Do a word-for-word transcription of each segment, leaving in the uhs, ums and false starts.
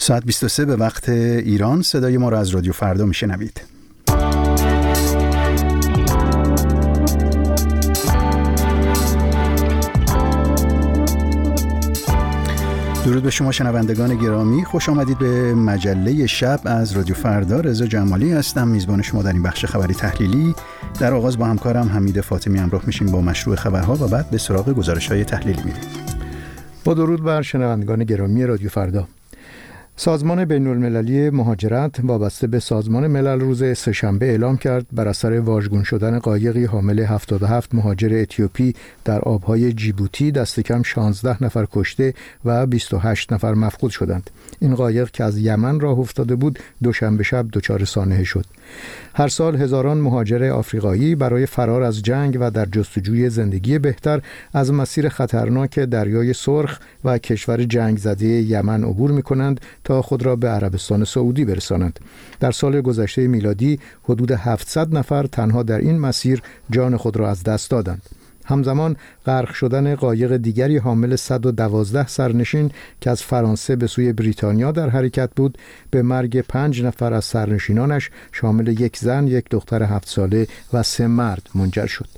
ساعت بیست و سه به وقت ایران. صدای ما را از رادیو فردا میشنوید. درود به شما شنوندگان گرامی، خوش آمدید به مجله شب از رادیو فردا. رضا جمالی هستم، میزبان شما در این بخش خبری تحلیلی. در آغاز با همکارم حمید فاطمی همراه میشیم با مشروع خبرها و بعد به سراغ گزارش‌های تحلیلی میریم. با درود بر شنوندگان گرامی رادیو فردا. سازمان بین‌المللی مهاجرت وابسته به سازمان ملل روز سه‌شنبه اعلام کرد بر اثر واژگون شدن قایقی حامل هفتاد و هفت مهاجر اتیوپی در آبهای جیبوتی دست کم شانزده نفر کشته و بیست و هشت نفر مفقود شدند. این قایق که از یمن راه افتاده بود دوشنبه شب دچار سانحه شد. هر سال هزاران مهاجر آفریقایی برای فرار از جنگ و در جستجوی زندگی بهتر از مسیر خطرناک دریای سرخ و کشور جنگ زده یمن عبور می‌کنند تا خود را به عربستان سعودی برسانند. در سال گذشته میلادی حدود هفتصد نفر تنها در این مسیر جان خود را از دست دادند. همزمان غرق شدن قایق دیگری حامل صد و دوازده سرنشین که از فرانسه به سوی بریتانیا در حرکت بود به مرگ پنج نفر از سرنشینانش شامل یک زن، یک دختر هفت ساله و سه مرد منجر شد.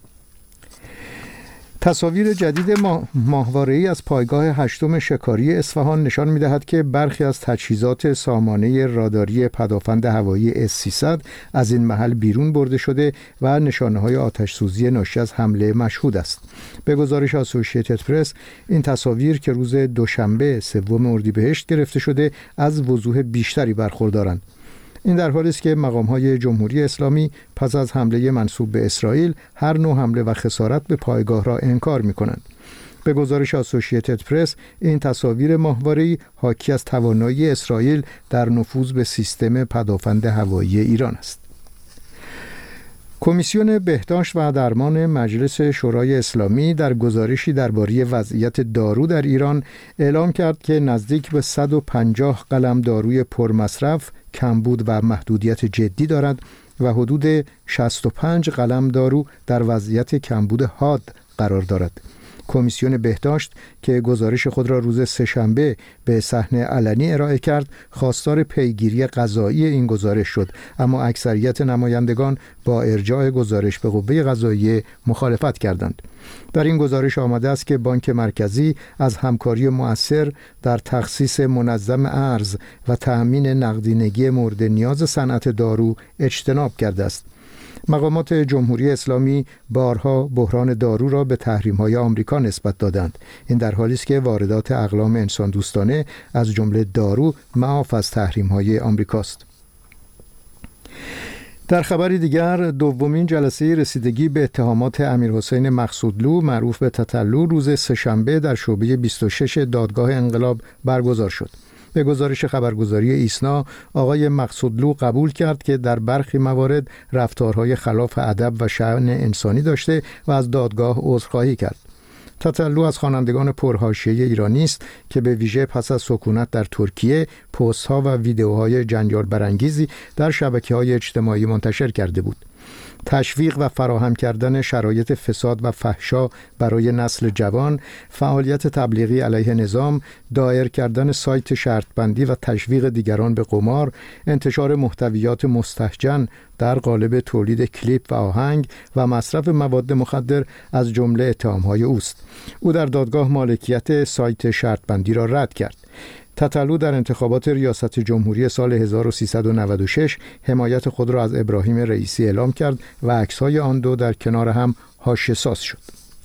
تصاویر جدید ماه... ماهواره‌ای از پایگاه هشتم شکاری اصفهان نشان می‌دهد که برخی از تجهیزات سامانه راداری پدافند هوایی اس سیصد از این محل بیرون برده شده و نشانه‌های آتش‌سوزی ناشی از حمله مشهود است. به گزارش اسوسییتد پرس، این تصاویر که روز دوشنبه سوم اردیبهشت گرفته شده از وضوح بیشتری برخوردارند. این در حالی است که مقام‌های جمهوری اسلامی پس از حمله منسوب به اسرائیل هر نوع حمله و خسارت به پایگاه را انکار می‌کنند. به گزارش اسوسییتد پرس، این تصاویر ماهواره‌ای حاکی از توانایی اسرائیل در نفوذ به سیستم پدافند هوایی ایران است. کمیسیون بهداشت و درمان مجلس شورای اسلامی در گزارشی درباره وضعیت دارو در ایران اعلام کرد که نزدیک به صد و پنجاه قلم داروی پرمصرف، کمبود و محدودیت جدی دارد و حدود شصت و پنج قلم دارو در وضعیت کمبود حاد قرار دارد. کمیسیون بهداشت که گزارش خود را روز سه‌شنبه به صحنه علنی ارائه کرد، خواستار پیگیری قضایی این گزارش شد، اما اکثریت نمایندگان با ارجاع گزارش به قوه قضاییه مخالفت کردند. در این گزارش آمده است که بانک مرکزی از همکاری مؤثر در تخصیص منظم ارز و تأمین نقدینگی مورد نیاز صنعت دارو اجتناب کرده است. مقامات جمهوری اسلامی بارها بحران دارو را به تحریم‌های آمریکا نسبت دادند. این در حالی است که واردات اقلام انسان دوستانه از جمله دارو معاف از تحریم‌های آمریکاست. در خبری دیگر، دومین جلسه رسیدگی به اتهامات امیرحسین مقصودلو معروف به تتلو روز سه‌شنبه در شعبه بیست و شش دادگاه انقلاب برگزار شد. به گزارش خبرگزاری ایسنا، آقای مقصودلو قبول کرد که در برخی موارد رفتارهای خلاف ادب و شأن انسانی داشته و از دادگاه عذرخواهی کرد. تتلو از خوانندگان پرحاشیه ایرانی است که به ویژه پس از سکونت در ترکیه پست‌ها و ویدئوهای جنجال برانگیزی در شبکه‌های اجتماعی منتشر کرده بود. تشویق و فراهم کردن شرایط فساد و فحشا برای نسل جوان، فعالیت تبلیغی علیه نظام، دایر کردن سایت شرطبندی و تشویق دیگران به قمار، انتشار محتویات مستهجن در قالب تولید کلیپ و آهنگ و مصرف مواد مخدر از جمله اتهام‌های اوست. او در دادگاه مالکیت سایت شرطبندی را رد کرد. تتلو در انتخابات ریاست جمهوری سال هزار و سیصد و نود و شش حمایت خود را از ابراهیم رئیسی اعلام کرد و عکس‌های آن دو در کنار هم حاشیه‌ساز شد.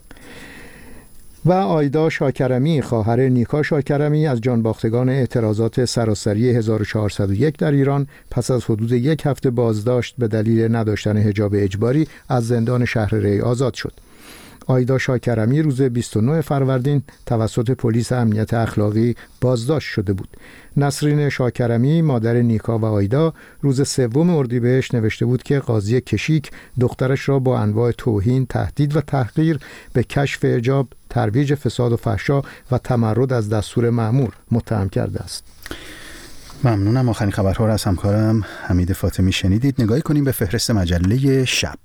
و آیدا شاکرمی، خواهر نیکا شاکرمی، از جانباختگان اعتراضات سراسری هزار و چهارصد و یک در ایران پس از حدود یک هفته بازداشت به دلیل نداشتن حجاب اجباری از زندان شهر ری آزاد شد. آیدا شاکرمی روز بیست و نه فروردین توسط پلیس امنیت اخلاقی بازداشت شده بود. نسرین شاکرمی، مادر نیکا و آیدا، روز سوم اردیبهشت نوشته بود که قاضی کشیک دخترش را با انواع توهین، تهدید و تحقیر به کشف حجاب، ترویج فساد و فحشا و تمرد از دستور مأمور متهم کرده است. ممنونم. آخرین خبرها را از همکارم حمید فاطمی شنیدید. نگاهی کنیم به فهرست مجله شب.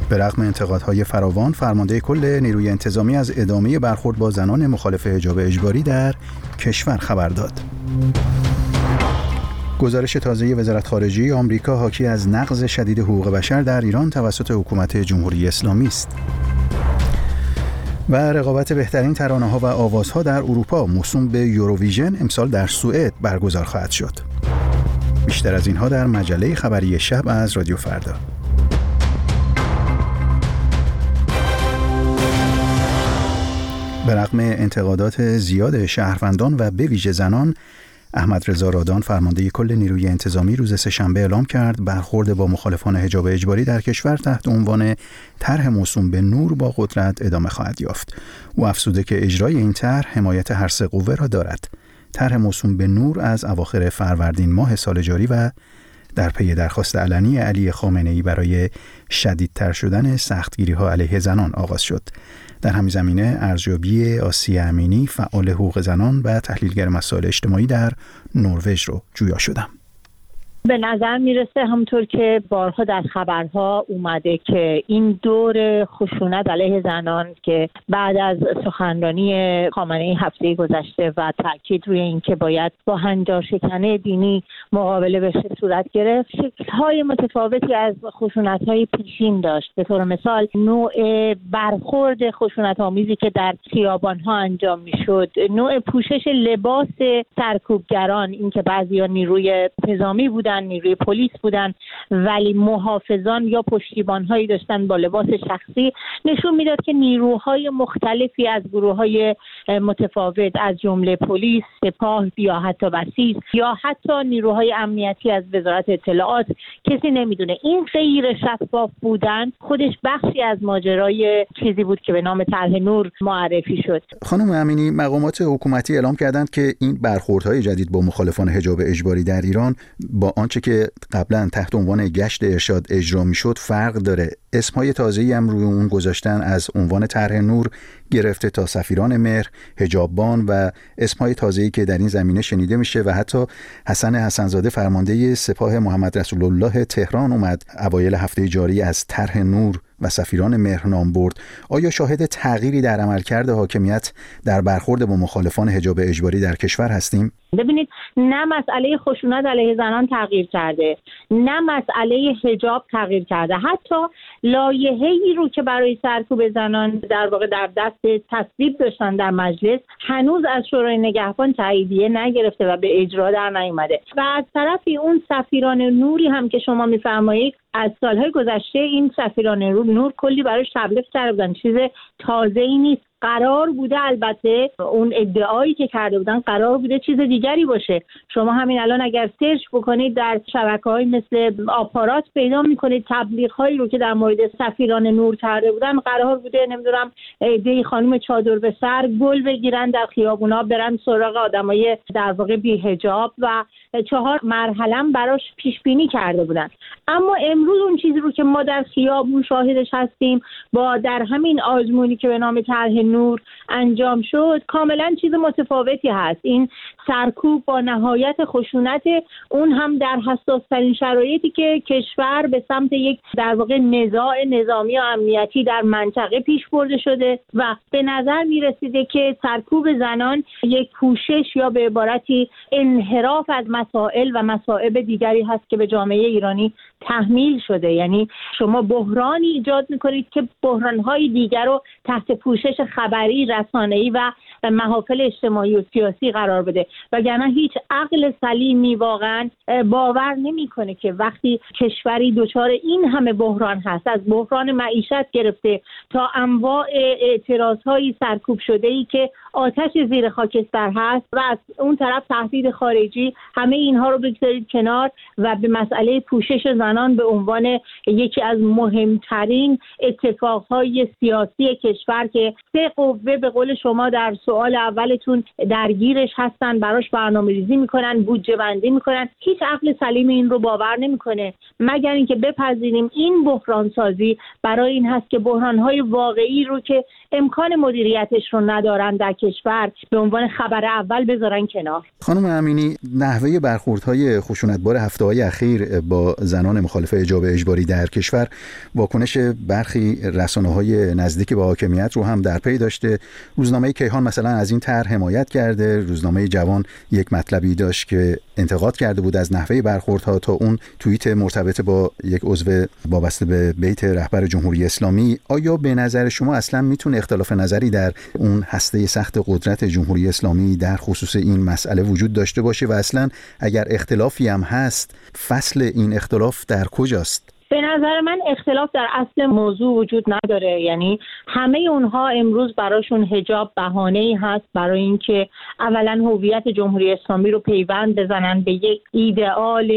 به رغم انتقادهای فراوان، فرمانده کل نیروی انتظامی از ادامه برخورد با زنان مخالف حجاب اجباری در کشور خبر داد. گزارش تازه وزارت خارجه آمریکا حاکی از نقض شدید حقوق بشر در ایران توسط حکومت جمهوری اسلامی است. و رقابت بهترین ترانه‌ها و آوازها در اروپا موسوم به یوروویژن امسال در سوئد برگزار خواهد شد. بیشتر از اینها در مجله خبری شب از رادیو فردا. به رغم انتقادات زیاد شهروندان و به ویژه زنان، احمد رضا رادان فرمانده کل نیروی انتظامی روز سه‌شنبه اعلام کرد برخورد با مخالفان حجاب اجباری در کشور تحت عنوان طرح موسوم به نور با قدرت ادامه خواهد یافت. او افزوده که اجرای این طرح حمایت هر سه قوه را دارد. طرح موسوم به نور از اواخر فروردین ماه سال جاری و در پی درخواست علنی علی خامنه‌ای برای شدیدتر شدن سختگیری‌ها علیه زنان آغاز شد. در همین زمینه ارزیابی آسیه امینی، فعال حقوق زنان و تحلیلگر مسائل اجتماعی در نروژ رو جویا شدم. به نظر میرسه همونطور که بارها در خبرها اومده که این دور خشونت علیه زنان که بعد از سخنرانی خامنه‌ای هفته گذشته و تاکید روی این که باید با هنجارشکنی دینی مقابله بشه صورت گرفت، شکل‌های متفاوتی از خشونت‌های پیشین داشت. به طور مثال نوع برخورد خشونت‌آمیزی که در خیابان‌ها انجام میشد، نوع پوشش لباس سرکوبگران، اینکه بعضیا نیروی انتظامی بودن، نیروی پلیس بودن ولی محافظان یا پشتیبان‌هایی داشتن با لباس شخصی، نشون میداد که نیروهای مختلفی از گروه‌های متفاوت از جمله پلیس، سپاه یا حتی بسیج یا حتی نیروهای امنیتی از وزارت اطلاعات، کسی نمیدونه. این غیر شفاف بودن خودش بخشی از ماجرای چیزی بود که به نام طرح نور معرفی شد. خانم امینی، مقامات حکومتی اعلام کردند که این برخوردهای جدید با مخالفان حجاب اجباری در ایران با آنچه که قبلا تحت عنوان گشت ارشاد اجرا میشد فرق داره. اسمهای تازه‌ای هم روی اون گذاشتن، از عنوان طرح نور گرفته تا سفیران مهر، حجاببان و اسمهای تازه‌ای که در این زمینه شنیده میشه و حتی حسن حسنزاده فرمانده سپاه محمد رسول الله تهران اومد اوایل هفته جاری از طرح نور و سفیران مهر نام برد. آیا شاهد تغییری در عملکرد حاکمیت در برخورد با مخالفان حجاب اجباری در کشور هستیم؟ ببینید، نه مسئله خشونت علیه زنان تغییر کرده، نه مسئله حجاب تغییر کرده. حتی لایحه‌ای رو که برای سرکوب زنان در واقع در دست تصویب داشتن در مجلس، هنوز از شورای نگهبان تاییدیه نگرفته و به اجرا در نیامده. و از طرفی اون سفیران نوری هم که شما می‌فرمایید، از سالهای گذشته این سفیران نور کلی برای تبلیغ کرده بودن، چیز تازه‌ای نیست. قرار بوده، البته اون ادعایی که کرده بودن قرار بوده چیز دیگری باشه. شما همین الان اگر سرچ بکنید در شبکه‌های مثل آپارات پیدا می‌کنید تبلیغ‌هایی رو که در مورد سفیران نور کرده بودن. قرار بوده نمیدونم ایده خانم چادر به سر گل بگیرن در خیابونا، برن سراغ آدمای در واقع بی‌حجاب و چهار مرحله براش پیش بینی کرده بودن. اما امروز اون چیزی رو که ما در خیابون شاهدش هستیم، با در همین آزمونی که به نام طرح نور انجام شد، کاملا چیز متفاوتی هست. این سرکوب با نهایت خشونت، اون هم در حساس ترین شرایطی که کشور به سمت یک در واقع نزاع نظامی و امنیتی در منطقه پیش برده شده و به نظر می رسیده که سرکوب زنان یک کوشش یا به عبارتی انحراف از مسائل و مصائب دیگری هست که به جامعه ایرانی تحمیل شده. یعنی شما بحرانی ایجاد میکنید که بحرانهای دیگر رو تحت پوشش خبری، رسانه‌ای و محافل اجتماعی و سیاسی قرار بده. وگرنه هیچ عقل سلیمی واقعا باور نمیکنه که وقتی کشوری دچار این همه بحران هست، از بحران معیشت گرفته تا انواع اعتراضهای سرکوب شده‌ای که آتش زیر خاکستر هست و از اون طرف تهدید خارجی، همه اینها رو بگذارید کنار و به مسئله پوشش زنان به عنوان یکی از مهمترین اتفاقهای سیاسی کشور که سه قوه به قول شما در سوال اولتون درگیرش هستن، براش برنامه‌ریزی میکنن، بودجه بندی میکنن. هیچ عقل سلیم این رو باور نمیکنه مگر اینکه بپذیریم این بحران سازی برای این هست که بحران‌های واقعی رو که امکان مدیریتش رو ندارن در کشور به عنوان خبر اول بذارن کنار. خانم امینی، نحوه برخوردهای خشونتبار هفته‌های اخیر با زنان مخالف حجاب اجباری در کشور واکنش برخی رسانه‌های نزدیک به حاکمیت رو هم در پی داشته. روزنامه کیهان مثلا از این طرح حمایت کرده، روزنامه جوان یک مطلبی داشت که انتقاد کرده بود از نحوه برخوردها، تا اون توییت مرتبط با یک عضو وابسته به بیت رهبر جمهوری اسلامی. آیا به نظر شما اصلا میتونه اختلاف نظری در اون هسته سخت قدرت جمهوری اسلامی در خصوص این مسئله وجود داشته باشه و اصلا اگر اختلافی هم هست فصل این اختلاف در کجاست؟ به نظر من اختلاف در اصل موضوع وجود نداره. یعنی همه اونها امروز براشون حجاب بهانه‌ای هست برای اینکه اولا هویت جمهوری اسلامی رو پیوند بزنن به یک ایدئال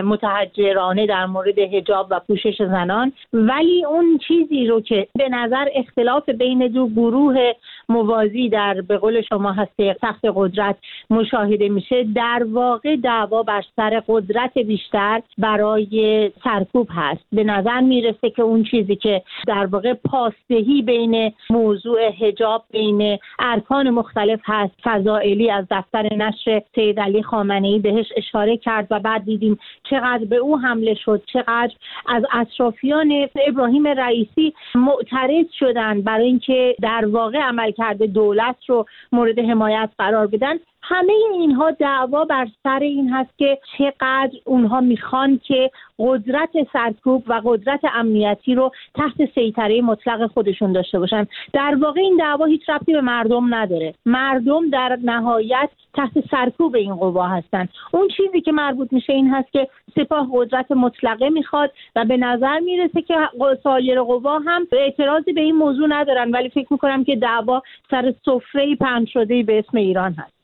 متحجرانه در مورد حجاب و پوشش زنان، ولی اون چیزی رو که به نظر اختلاف بین دو گروه موازی در به قول شما هسته سخت قدرت مشاهده میشه، در واقع دعوا بر سر قدرت بیشتر برای سرکوب هست. به نظر میرسه که اون چیزی که در واقع پاسدهی بین موضوع حجاب بین ارکان مختلف هست، فضائلی از دفتر نشر سید علی خامنه‌ای بهش اشاره کرد و بعد دیدیم چقدر به او حمله شد، چقدر از اطرافیان ابراهیم رئیسی معترض شدن برای اینکه در واقع عملکرد دولت رو مورد حمایت قرار بدن. همه اینها دعوا بر سر این هست که چقدر اونها میخوان که قدرت سرکوب و قدرت امنیتی رو تحت سیطره مطلق خودشون داشته باشن. در واقع این دعوا هیچ ربطی به مردم نداره. مردم در نهایت تحت سرکوب این قوا هستن. اون چیزی که مربوط میشه این هست که سپاه قدرت مطلقه میخواد و به نظر میرسه که سایر قوا هم اعتراضی به این موضوع ندارن، ولی فکر میکنم که دعوا سر سفره پهن شده به اسم ایران هست.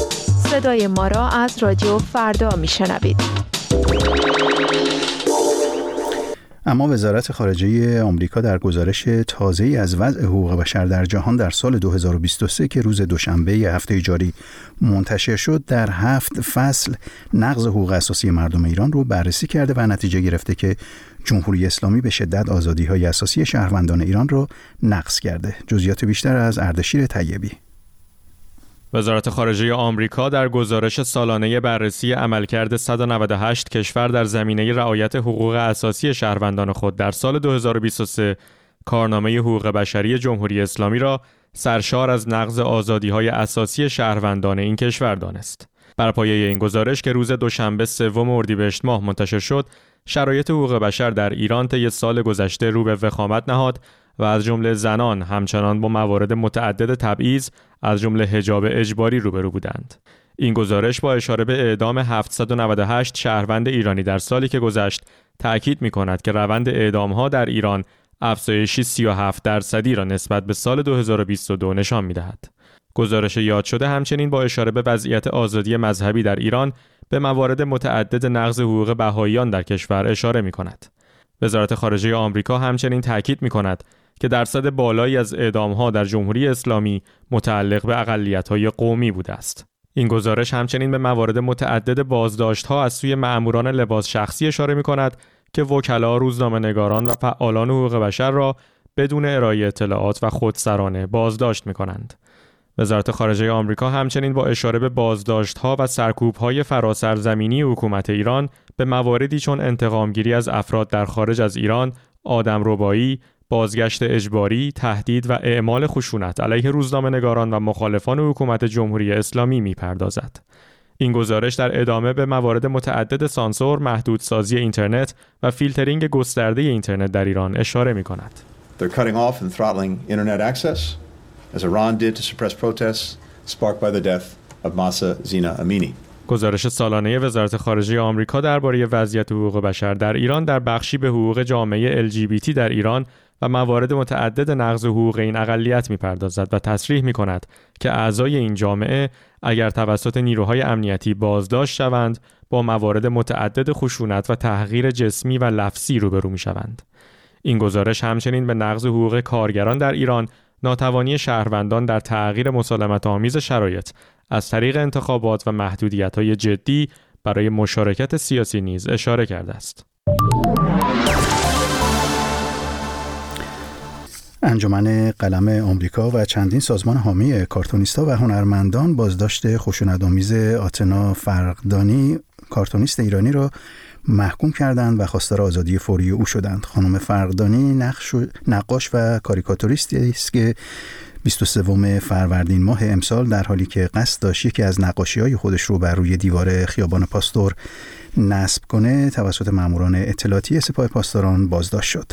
صدای ما را از رادیو فردا میشنوید. اما وزارت خارجه آمریکا در گزارش تازه‌ای از وضع حقوق بشر در جهان در سال دو هزار و بیست و سه که روز دوشنبه هفته جاری منتشر شد، در هفت فصل نقض حقوق اساسی مردم ایران رو بررسی کرده و نتیجه گرفته که جمهوری اسلامی به شدت آزادی‌های اساسی شهروندان ایران رو نقض کرده. جزئیات بیشتر از اردشیر طیبی. وزارت خارجه آمریکا در گزارش سالانه بررسی عملکرد صد و نود و هشت کشور در زمینه رعایت حقوق اساسی شهروندان خود در سال دو هزار و بیست و سه کارنامه حقوق بشری جمهوری اسلامی را سرشار از نقض آزادی‌های اساسی شهروندان این کشور دانست. بر پایه این گزارش که روز دوشنبه سوم اردیبهشت ماه منتشر شد، شرایط حقوق بشر در ایران طی سال گذشته رو به وخامت نهاد و از جمله زنان همچنان با موارد متعدد تبعیض از جمله حجاب اجباری روبرو بودند. این گزارش با اشاره به اعدام هفتصد و نود و هشت شهروند ایرانی در سالی که گذشت تأکید می‌کند که روند اعدام‌ها در ایران افزایشی سی و هفت درصدی را نسبت به سال دو هزار و بیست و دو نشان می‌دهد. گزارش یاد شده همچنین با اشاره به وضعیت آزادی مذهبی در ایران به موارد متعدد نقض حقوق بهائیان در کشور اشاره می‌کند. وزارت خارجه آمریکا همچنین تأکید می‌کند که درصد بالایی از اعدام‌ها در جمهوری اسلامی متعلق به اقلیت‌های قومی بوده است. این گزارش همچنین به موارد متعدد بازداشت‌ها از سوی مأموران لباس شخصی اشاره می‌کند که وکلا، روزنامه‌نگاران و فعالان حقوق بشر را بدون ارائه اطلاعات و خودسرانه بازداشت می‌کنند. وزارت خارجه آمریکا همچنین با اشاره به بازداشت‌ها و سرکوب‌های فراسرزمینی حکومت ایران به مواردی چون انتقامگیری از افراد در خارج از ایران، آدمربایی، بازگشت اجباری، تهدید و اعمال خشونت علیه روزنامه‌نگاران و مخالفان حکومت جمهوری اسلامی می‌پردازد. این گزارش در ادامه به موارد متعدد سانسور، محدودسازی اینترنت و فیلترینگ گسترده اینترنت در ایران اشاره می‌کند. They're cutting off and throttling internet access as Iran did to suppress protests sparked by the death of Mahsa Zina Amini. گزارش سالانه وزارت خارجه آمریکا درباره وضعیت حقوق بشر در ایران در بخشی به حقوق جامعه ال جی بی تی در ایران و موارد متعدد نقض حقوق این اقلیت می‌پردازد و تصریح می‌کند که اعضای این جامعه اگر توسط نیروهای امنیتی بازداشت شوند با موارد متعدد خشونت و تحقیر جسمی و لفظی روبرو می‌شوند. این گزارش همچنین به نقض حقوق کارگران در ایران ناتوانی شهروندان در تغییر مسالمت‌آمیز شرایط از طریق انتخابات و محدودیت‌های جدی برای مشارکت سیاسی نیز اشاره کرده است. انجمن قلم آمریکا و چندین سازمان حامی کارتونیست‌ها و هنرمندان بازداشت خشونت‌آمیز آتنا فرقدانی، کارتونیست ایرانی را محکوم کردند و خواستار آزادی فوری او شدند. خانم فرقدانی نقش نقاش و کاریکاتوریستی است که بیست و سوم فروردین ماه امسال در حالی که قصد داشت یکی از نقاشی‌های خودش رو بر روی دیوار خیابان پاستور نصب کنه توسط ماموران اطلاعاتی سپاه پاسداران بازداشت شد.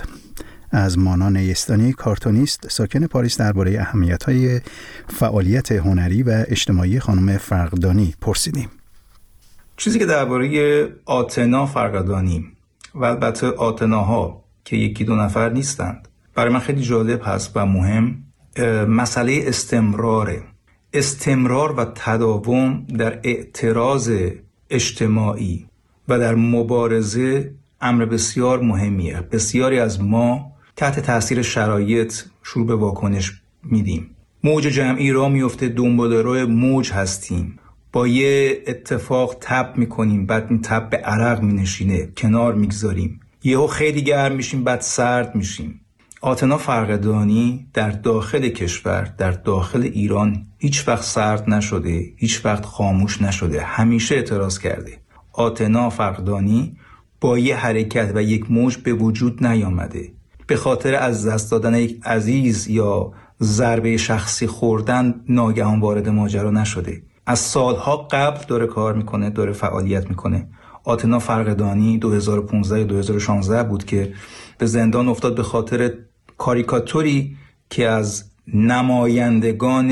از مانا نیستانی، کارتونیست ساکن پاریس، درباره اهمیت‌های فعالیت هنری و اجتماعی خانم فرقدانی پرسیدیم. چیزی که درباره آتنا فرقدانی و البته آتناها که یکی دو نفر نیستند برای من خیلی جالب هست و مهم، مسئله استمراره. استمرار و تداوم در اعتراض اجتماعی و در مبارزه امر بسیار مهمیه. بسیاری از ما تحت تاثیر شرایط شروع به واکنش میدیم. موج جمعی را میفته، دنبال روی موج هستیم، با یه اتفاق تب میکنیم، بعد این تب به عرق مینشینه، کنار میگذاریم، یهو خیلی گرم میشیم، بعد سرد میشیم. آتنا فرقدانی در داخل کشور، در داخل ایران هیچ وقت سرد نشده، هیچ وقت خاموش نشده، همیشه اعتراض کرده. آتنا فرقدانی با یه حرکت و یک موج به وجود نیامده. به خاطر از دست دادن یک عزیز یا ضربه شخصی خوردن ناگهان وارد ماجرا نشده. از سالها قبل داره کار میکنه، داره فعالیت میکنه. آتنا فرقدانی دو هزار و پانزده دو هزار و شانزده بود که به زندان افتاد به خاطر کاریکاتوری که از نمایندگان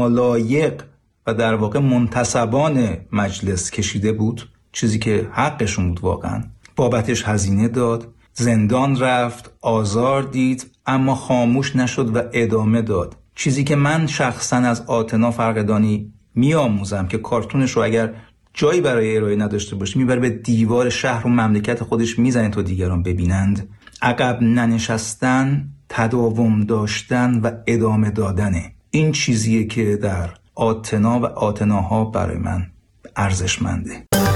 نالایق و در واقع منتسبان مجلس کشیده بود، چیزی که حقشون بود واقعا. بابتش هزینه داد، زندان رفت، آزار دید، اما خاموش نشد و ادامه داد. چیزی که من شخصا از آتنا فرقدانی میآموزم که کارتونش رو اگر جایی برای ارائه نداشته باشه میبره به دیوار شهر و مملکت خودش میزنه تا دیگران ببینند. عقب ننشستن، تداوم داشتن و ادامه دادنه. این چیزیه که در آتنا و آتناها برای من ارزشمنده.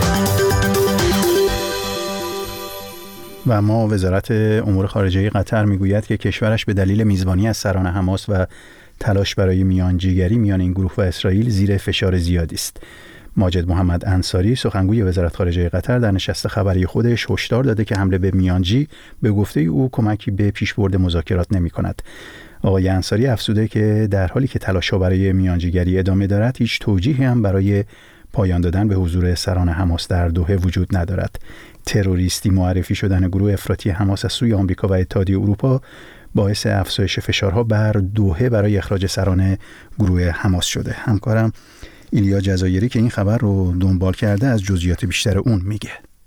و ما وزارت امور خارجه قطر میگوید که کشورش به دلیل میزبانی از سران حماس و تلاش برای میانجیگری میان این گروه و اسرائیل زیر فشار زیادی است. ماجد محمد انصاری، سخنگوی وزارت خارجه قطر، در نشست خبری خودش هشدار داده که حمله به میانجی به گفته او کمکی به پیشبرد مذاکرات نمی‌کند. آقای انصاری افزوده که در حالی که تلاش‌ها برای میانجیگری ادامه دارد، هیچ توجیهی هم برای پایان دادن به حضور سران حماس در دوحه وجود ندارد. تروریستی معرفی شدن گروه افراطی حماس از سوی آمریکا و اتحادیه اروپا باعث افزایش فشارها بر دوحه برای اخراج سران گروه حماس شده. همکارم ایلیا جزایری که این خبر رو دنبال کرده از جزئیات بیشتر اون میگه.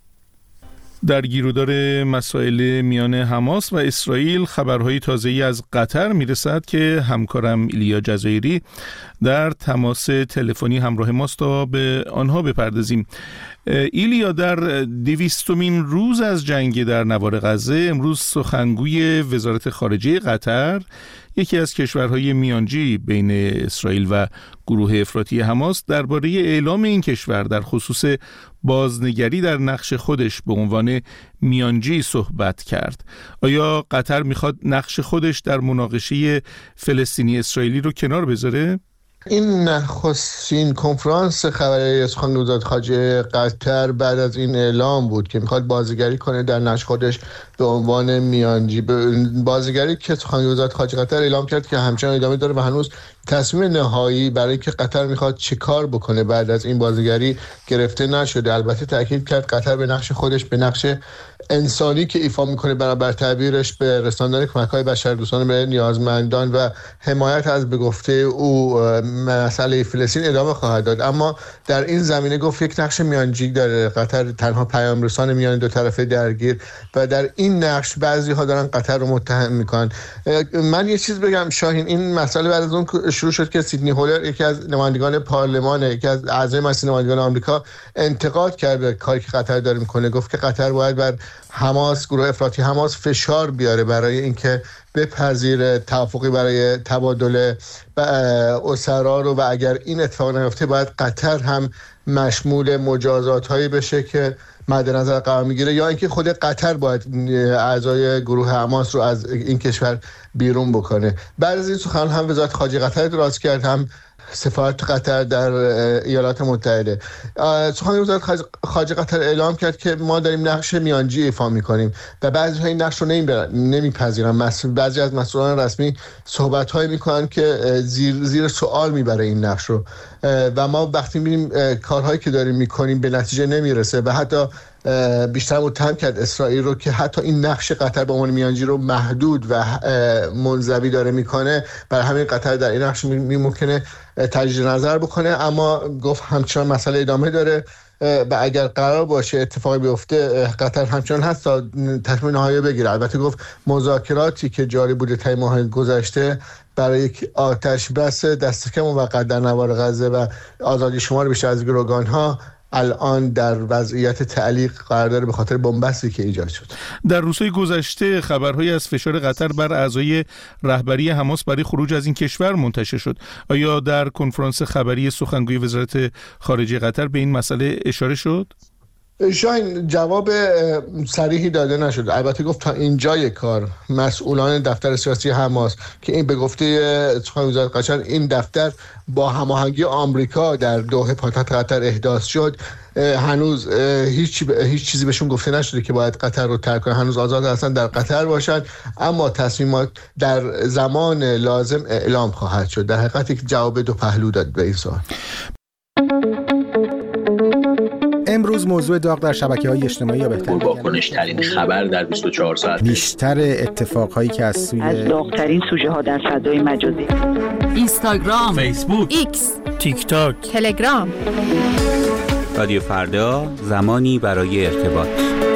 در گیرودار مسائل میان حماس و اسرائیل خبرهای تازه‌ای از قطر میرسد که همکارم ایلیا جزایری در تماس تلفنی همراه ماست تا به آنها بپردازیم. ایلیا، در دویستمین روز از جنگ در نوار غزه امروز سخنگوی وزارت خارجه قطر، یکی از کشورهای میانجی بین اسرائیل و گروه افراطی حماس، درباره اعلام این کشور در خصوص بازنگری در نقش خودش به عنوان میانجی صحبت کرد. آیا قطر میخواد نقش خودش در مناقشه فلسطینی اسرائیلی رو کنار بذاره؟ این نخستین کنفرانس خبری سخنگوی وزارت خارجه قطر بعد از این اعلام بود که میخواد بازیگری کنه در نقش خودش به عنوان میانجی. بازیگری که سخنگوی وزارت خارجه قطر اعلام کرد که همچنان ادامه داره و هنوز تصمیم نهایی برای که قطر میخواد چه کار بکنه بعد از این بازیگری گرفته نشده. البته تاکید کرد قطر به نقش خودش، به نقش انسانی که ایفا میکنه بر تعبیرش به رساندن کمک‌های بشردوستانه به نیازمندان و حمایت از به گفته او مسئله فلسطین ادامه خواهد داد. اما در این زمینه گفت یک نقش میانجی داره قطر، تنها پیام رسان میان دو طرفه درگیر، و در این نقش بعضی‌ها دارن قطر رو متهم میکنن. من یه چیز بگم شاهین، این مسئله بعد از اون شروع شد که سیدنی هولر، یکی از نمایندگان پارلمان، یکی از اعضای مجلس نمایندگان آمریکا، انتقاد کرد به کاری که قطر داره میکنه. گفت که قطر باید بر حماس، گروه افراطی حماس فشار بیاره برای اینکه بپذیره توافقی برای تبادل اسرا رو، و اگر این اتفاق نیفته باید قطر هم مشمول مجازات هایی بشه که مد نظر قرار میگیره، یا اینکه خود قطر باید اعضای گروه حماس رو از این کشور بیرون بکنه. بعد از این سخن هم وزارت خارجه قطر اعتراض کرد، هم سفارت قطر در ایالات متحده. سخنگوی وزارت خارجه قطر اعلام کرد که ما داریم نقش میانجی ایفا میکنیم و بعضی ها این نقش رو نمیپذیرن. بعضی از مسئولان رسمی صحبت هایی میکنن که زیر, زیر سوال میبره این نقش رو، و ما وقتی میبینیم کارهایی که داریم میکنیم به نتیجه نمیرسه و حتی بیشتر متهم کرد اسرائیل رو که حتی این نقش قطر به عنوان میانجی رو محدود و منزوی داره میکنه. برای همین قطر در این نقش می ممکنه تجدید نظر بکنه، اما گفت همچنان مسئله ادامه داره و اگر قرار باشه اتفاقی بیفته قطر همچنان هست تا تصمیم نهایی بگیره. البته گفت مذاکراتی که جاری بوده طی ماه گذشته برای یک آتش بس دست کم موقت در نوار غزه و آزادی شمار بیشتر از گروگان‌ها الان در وضعیت تعلیق قرار داره به خاطر بنبستی که ایجاد شد. در روزهای گذشته خبرهایی از فشار قطر بر اعضای رهبری حماس برای خروج از این کشور منتشر شد. آیا در کنفرانس خبری سخنگوی وزارت خارجه قطر به این مسئله اشاره شد؟ شاین جواب صریحی داده نشد. البته گفت تا اینجای کار مسئولان دفتر سیاسی حماس که این به گفته سخنگوی وزارت قطر این دفتر با هماهنگی آمریکا در دوحه پایتخت قطر احداث شد، هنوز هیچ هیچ چیزی بهشون گفته نشده که باید قطر رو ترک کنن. هنوز آزاد هستن در قطر باشن، اما تصمیمات در زمان لازم اعلام خواهد شد. در حقیقت یک جواب دو پهلو داد به این سوال. امروز موضوع داغ در شبکه‌های اجتماعی یا بهتر واکنش ترین خبر در بیست و چهار ساعت، بیشتر اتفاقهایی که از سوی از داغ‌ترین سوژه ها در فضای مجازی، اینستاگرام، فیسبوک، ایکس، تیک تاک، تلگرام. رادیو فردا، زمانی برای ارتباط.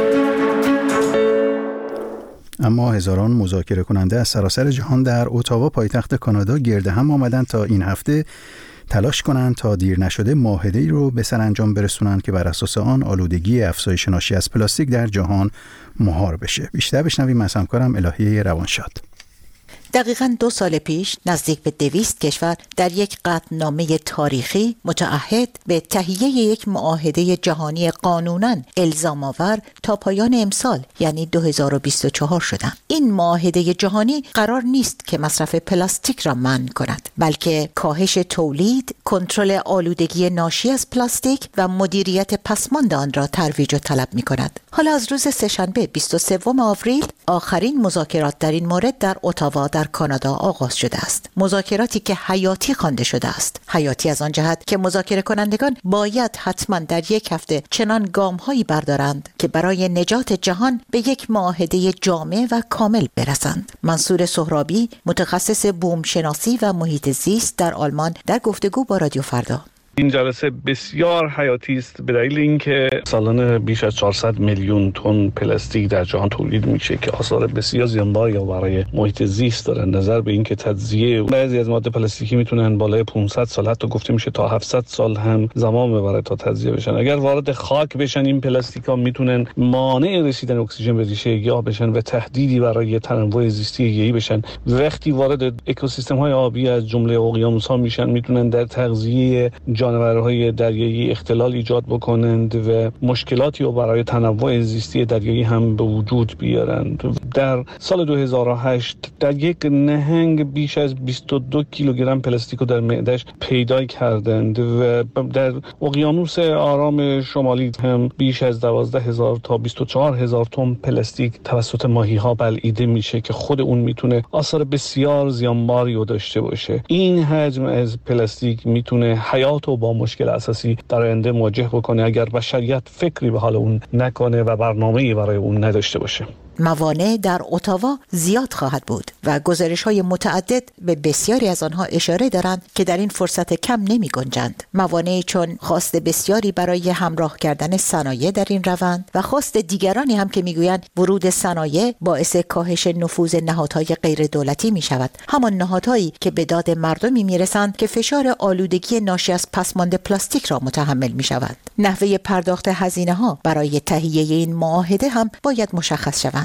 اما هزاران مذاکره کننده از سراسر جهان در اتاوا پایتخت کانادا گرد هم آمدند تا این هفته تلاش کنند تا دیر نشده معاهده‌ای رو به سرانجام برسونند که بر اساس آن آلودگی افزایش ناشی از پلاستیک در جهان مهار بشه. بیشتر بشنویم از همکارم الهیه روانشاد. دقیقاً دو سال پیش نزدیک به دویست کشور در یک قطعنامه تاریخی متعهد به تهیه یک معاهده جهانی قانوناً الزام آور تا پایان امسال یعنی دو هزار و بیست و چهار شدند. این معاهده جهانی قرار نیست که مصرف پلاستیک را منع کند، بلکه کاهش تولید، کنترل آلودگی ناشی از پلاستیک و مدیریت پسماند آن را ترویج و طلب می کند. حالا از روز سه‌شنبه بیست و سوم آوریل آخرین مذاکرات در این مورد در اتاوا در کانادا آغاز شده است. مذاکراتی که حیاتی خوانده شده است. حیاتی از آن جهت که مذاکره کنندگان باید حتما در یک هفته چنان گام‌هایی بردارند که برای نجات جهان به یک معاهده جامع و کامل برسند. منصور سهرابی، متخصص بوم شناسی و محیط زیست در آلمان، در گفتگو با رادیو فردا: این جلسه بسیار حیاتی است به دلیل اینکه سالانه بیش از چهارصد میلیون تن پلاستیک در جهان تولید میشه که آثار بسیار زیانباری برای محیط زیست دارن. نظر به اینکه تجزیه بعضی از مواد پلاستیکی میتونن بالای پانصد سال، حتی گفته میشه تا هفتصد سال هم زمان ببره تا تجزیه بشن. اگر وارد خاک بشن این پلاستیکا میتونن مانع رسیدن اکسیژن به ریشه گیاه بشن و تهدیدی برای تنوع زیستی گیاهی بشن. وقتی وارد اکوسیستم های آبی از جمله اقیانوس‌ها میشن میتونن در تغذیه جانورهای دریایی اختلال ایجاد بکنند و مشکلاتی رو برای تنوع زیستی دریایی هم به وجود بیارند. در سال دو هزار و هشت در یک نهنگ بیش از بیست و دو کیلوگرم پلاستیک رو در معده‌اش پیدا کردند و در اقیانوس آرام شمالی هم بیش از دوازده هزار تا بیست و چهار هزار تن پلاستیک توسط ماهی‌ها بلعیده میشه که خود اون میتونه آثار بسیار زیانباری رو داشته باشه. این حجم از پلاستیک میتونه حیات و با مشکل اساسی در آینده مواجه بکنه اگر بشریت فکری به حال اون نکنه و برنامه‌ای برای اون نداشته باشه. موانع در اتاوا زیاد خواهد بود و گزارش‌های متعدد به بسیاری از آنها اشاره دارند که در این فرصت کم نمی‌گنجند. موانعی چون خواست بسیاری برای همراه کردن صنایع در این روند و خواست دیگرانی هم که می‌گویند ورود صنایع باعث کاهش نفوذ نهادهای غیر دولتی می‌شود، همان نهادهایی که به داد مردمی می‌رسند که فشار آلودگی ناشی از پسماند پلاستیک را متحمل می‌شوند. نحوه پرداخت هزینه‌ها برای تهیه این معاهده هم باید مشخص شوند.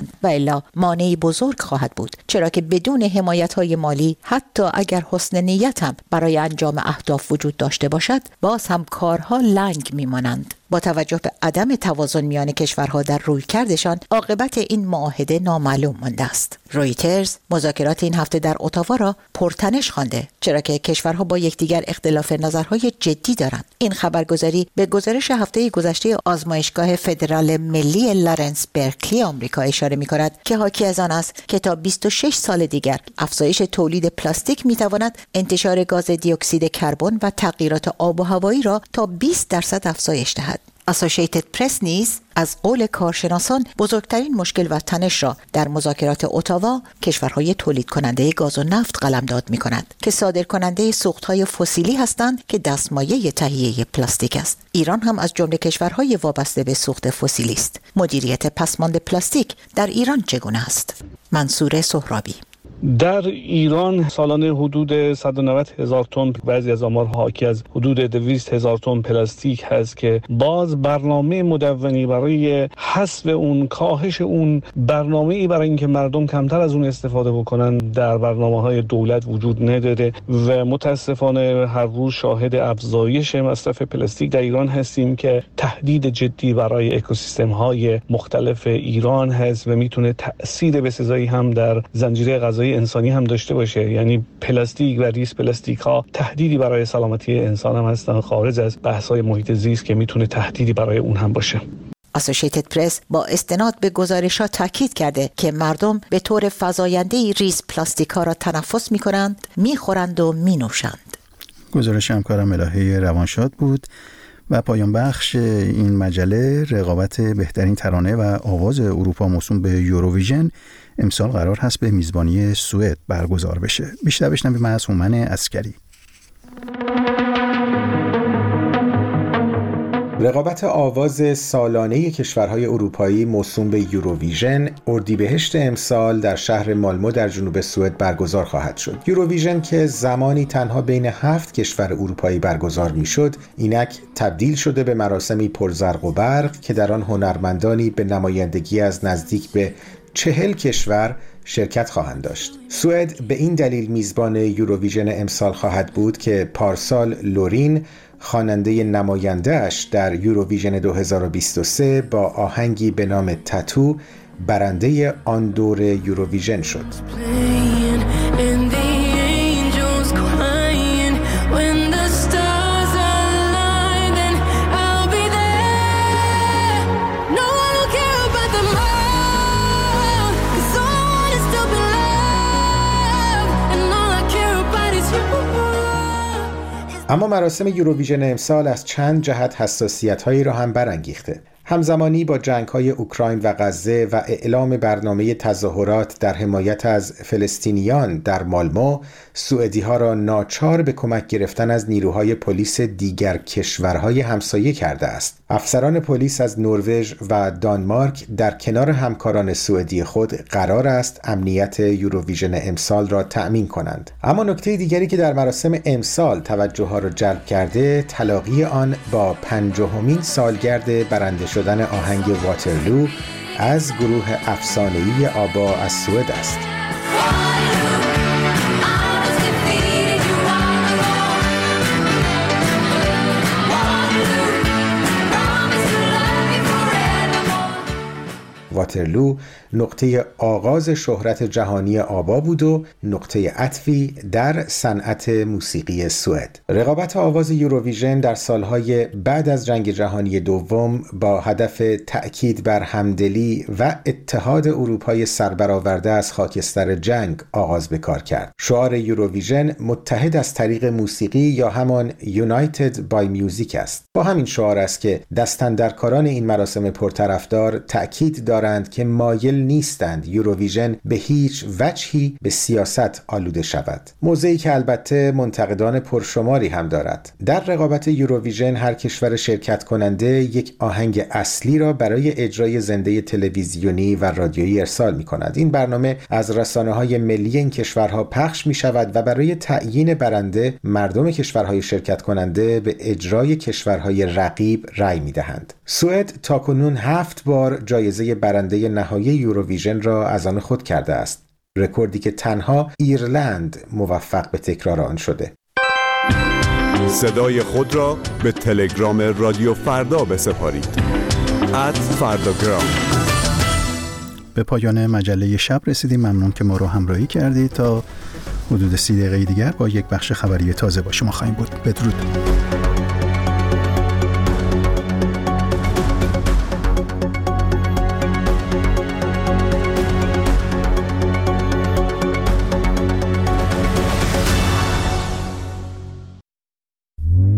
کنند و الا مانعی بزرگ خواهد بود، چرا که بدون حمایت‌های مالی حتی اگر حسن نیت هم برای انجام اهداف وجود داشته باشد، باز هم کارها لنگ میمانند. با توجه به عدم توازن میان کشورها در رویکردشان، عاقبت این معاهده نامعلوم مانده است. رویترز مذاکرات این هفته در اتاوا را پرتنش خوانده، چرا که کشورها با یکدیگر اختلاف نظرهای جدی دارند. این خبرگزاری به گزارش هفته گذشته آزمایشگاه فدرال ملی لارنس برکلی آمریکا اشاره می‌کند که حاکی از آن است که تا بیست و شش سال دیگر افزایش تولید پلاستیک می‌تواند انتشار گاز دی اکسید کربن و تغییرات آب و هوایی را تا بیست درصد افزایش دهد. اسوسییتد پرس نیز از قول کارشناسان بزرگترین مشکل و تنش را در مذاکرات اتاوا کشورهای تولید کننده گاز و نفت قلمداد می کند که صادر کننده سوختهای فسیلی هستند که دستمایه تهیه پلاستیک است. ایران هم از جمله کشورهای وابسته به سوخت فسیلی است. مدیریت پسماند پلاستیک در ایران چگونه است؟ منصور سهرابی. در ایران سالانه حدود صد و نود هزار تن، بعضی از آمارها حاکی از حدود دویست هزار تن پلاستیک هست که باز برنامه مدونی برای حذف اون، کاهش اون، برنامه‌ای برای اینکه مردم کمتر از اون استفاده بکنن در برنامه‌های دولت وجود نداره و متاسفانه هر روز شاهد افزایش مصرف پلاستیک در ایران هستیم که تهدید جدی برای اکوسیستم‌های مختلف ایران هست و میتونه تأثیر بسزایی هم در زنجیره غذایی انسانی هم داشته باشه. یعنی پلاستیک و ریس پلاستیک ها تهدیدی برای سلامتی انسان هم هستن، خارج از بحث های محیط زیست که میتونه تهدیدی برای اون هم باشه. اسوسییتد پرس با استناد به گزارش‌ها تاکید کرده که مردم به طور فزاینده‌ای ریز پلاستیک ها را تنفس می‌کنند، می‌خورند و می‌نوشند. گزارش همکارم الهه روانشاد بود. و پایان بخش این مجله رقابت بهترین ترانه و آواز اروپا موسوم به یوروویژن امسال قرار هست به میزبانی سوئد برگزار بشه. بیشتر بشنویم از هومن عسکری. رقابت آواز سالانه کشورهای اروپایی موسوم به یوروویژن اردیبهشت امسال در شهر مالمو در جنوب سوئد برگزار خواهد شد. یوروویژن که زمانی تنها بین هفت کشور اروپایی برگزار میشد، اینک تبدیل شده به مراسمی پرزرق و برق که در آن هنرمندانی به نمایندگی از نزدیک به چهل کشور شرکت خواهند داشت. سوئد به این دلیل میزبان یوروویژن امسال خواهد بود که پارسال لورین خواننده نماینده‌اش در یوروویژن دو هزار و بیست و سه با آهنگی به نام تاتو برنده آن دور یوروویژن شد. اما مراسم یوروویژن امسال از چند جهت حساسیت‌هایی را هم برانگیخته. همزمانی با جنگ‌های اوکراین و غزه و اعلام برنامه تظاهرات در حمایت از فلسطینیان در مالمو، سوئدی‌ها را ناچار به کمک گرفتن از نیروهای پلیس دیگر کشورهای همسایه کرده است. افسران پلیس از نروژ و دانمارک در کنار همکاران سوئدی خود قرار است امنیت یوروویژن امسال را تأمین کنند. اما نکته دیگری که در مراسم امسال توجه ها را جلب کرده، تلاقی آن با پنجاهمین سالگرد برنده شدن آهنگ واترلو از گروه افسانه‌ای آبا از سوئد است. واترلو نقطه آغاز شهرت جهانی آبا بود و نقطه عطفی در صنعت موسیقی سوئد. رقابت آواز یوروویژن در سالهای بعد از جنگ جهانی دوم با هدف تأکید بر همدلی و اتحاد اروپای سربرآورده از خاکستر جنگ آغاز به کار کرد. شعار یوروویژن متحد از طریق موسیقی یا همان United by Music است. با همین شعار است که دستاندرکاران این مراسم پرطرفدار تأکید دارند که مایل نیستند یوروویژن به هیچ وجهی به سیاست آلوده شود. موضعی که البته منتقدان پرشماری هم دارد. در رقابت یوروویژن هر کشور شرکت کننده یک آهنگ اصلی را برای اجرای زنده تلویزیونی و رادیویی ارسال می کند. این برنامه از رسانه‌های ملی این کشورها پخش می شود و برای تعیین برنده مردم کشورهای شرکت کننده به اجرای کشورهای رقیب رأی می دهند. سوئد تاکنون هفت بار جایزه برنده برنده نهایی یوروویژن را از آن خود کرده است. رکوردی که تنها ایرلند موفق به تکرار آن شده. صدای خود را به تلگرام رادیو فردا بسپارید. ات فرداگرام. به پایان مجله شب رسیدیم. ممنون که ما رو همراهی کردید. تا حدود سی دقیقه دیگر با یک بخش خبری تازه با شما خواهیم بود. بدرود.